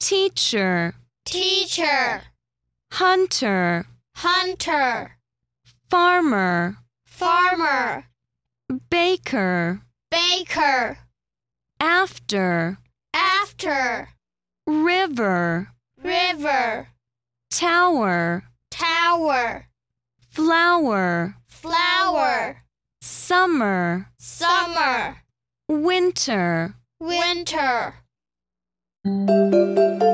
teacher, teacher, hunter, hunter, farmer, farmer, baker, baker, after, after, river, river, tower, tower, flower, flower, summer, summer, winter. winter.